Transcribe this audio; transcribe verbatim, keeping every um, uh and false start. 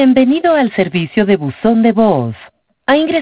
Bienvenido al servicio de buzón de voz. Ha ingresado